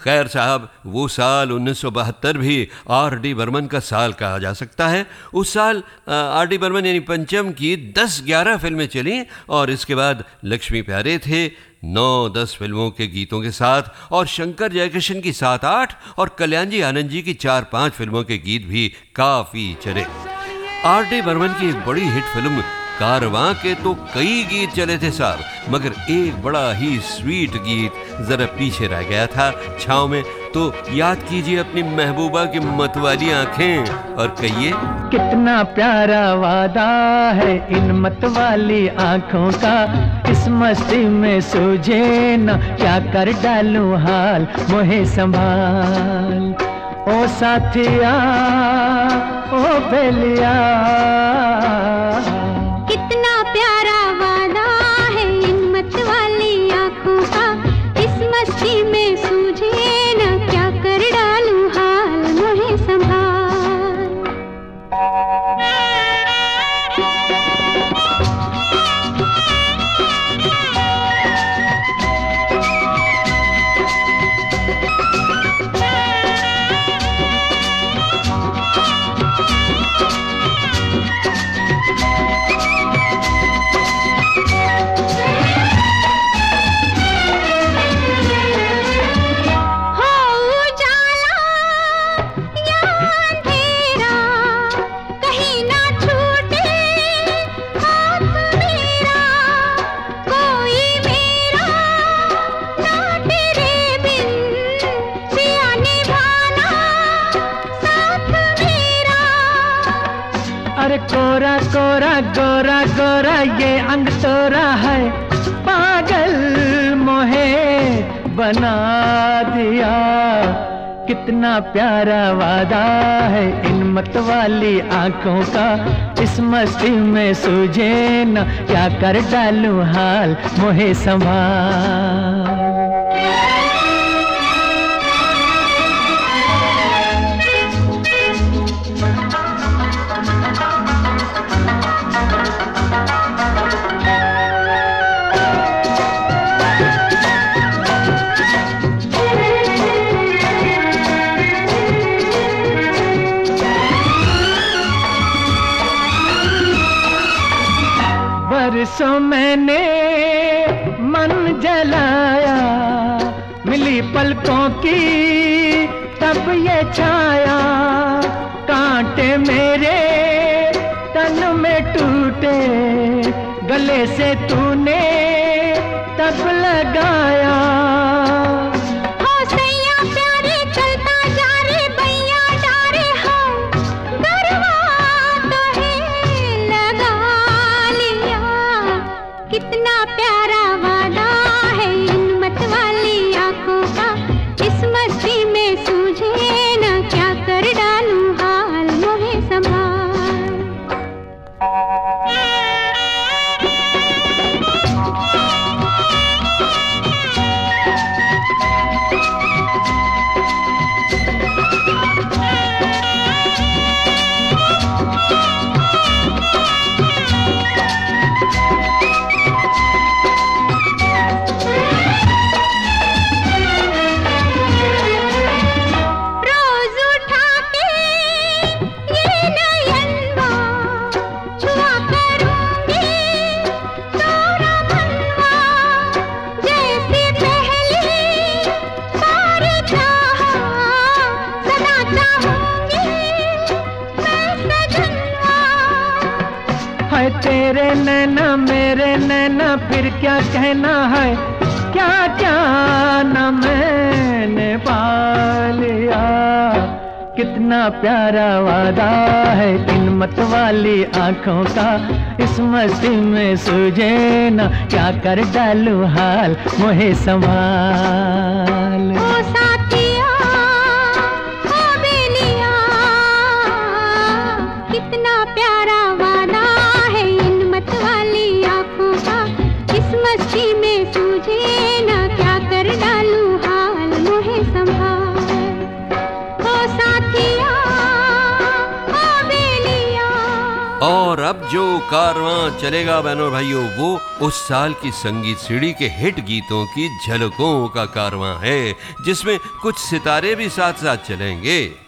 खैर साहब, वो साल 1972 भी R.D. बर्मन का साल कहा जा सकता है। उस साल R.D. बर्मन यानी पंचम की 10-11 फिल्में चली और इसके बाद लक्ष्मी प्यारे थे 9-10 फिल्मों के गीतों के साथ, और शंकर जयकिशन की 7-8 और कल्याणजी आनंद जी की 4-5 फिल्मों के गीत भी काफ़ी चले। R.D. बर्मन की एक बड़ी हिट फिल्म कारवां के तो कई गीत चले थे साहब, मगर एक बड़ा ही स्वीट गीत जरा पीछे रह गया था छाँव में। तो याद कीजिए अपनी महबूबा की मतवाली आंखें और कहिए, कितना प्यारा वादा है इन मतवाली आंखों का, इस मस्ती में सूझे न क्या कर डालूं हाल, मोहे संभाल ओ साथिया ओ बेलिया। कितना प्यारा वादा है इन मतवाली आंखों का, इस मस्ती में सूझे न क्या कर डालूं हाल, मोहे संभाल। अरे कोरा कोरा गोरा गोरा ये अंग तोरा है, पागल मोहे बना दिया। कितना प्यारा वादा है इन मतवाली आंखों का, इस मस्ती में सूझे न क्या कर डालूं हाल, मोहे संभाल। बरसों मैंने मन जलाया, मिली पलकों की तब ये छाया, कांटे मेरे तन में टूटे, गले से तूने तब लगाया। कितना प्यारा वादा है इन मतवाली आंखों का, इस मस्ती में सूझे न क्या कर डालूं हाल, मोहे संभाल। तेरे नैना मेरे नैना फिर क्या कहना है, क्या क्या न मैंने पा लिया। कितना प्यारा वादा है इन मतवाली आंखों का, इस मस्ती में सूझे न क्या कर डालूं हाल, मोहे संभाल। ओ साथिया ओ बेलिया, कितना प्यारा वादा है इन मतवाली आंखों का, इस मस्ती में सूझे न क्या कर डालूं हाल, मोहे संभाल। ओ साथिया ओ बेलिया। और अब जो कारवां चलेगा बहनों भाइयों, वो उस साल की संगीत सीढ़ी के हिट गीतों की झलकों का कारवां है, जिसमें कुछ सितारे भी साथ साथ चलेंगे।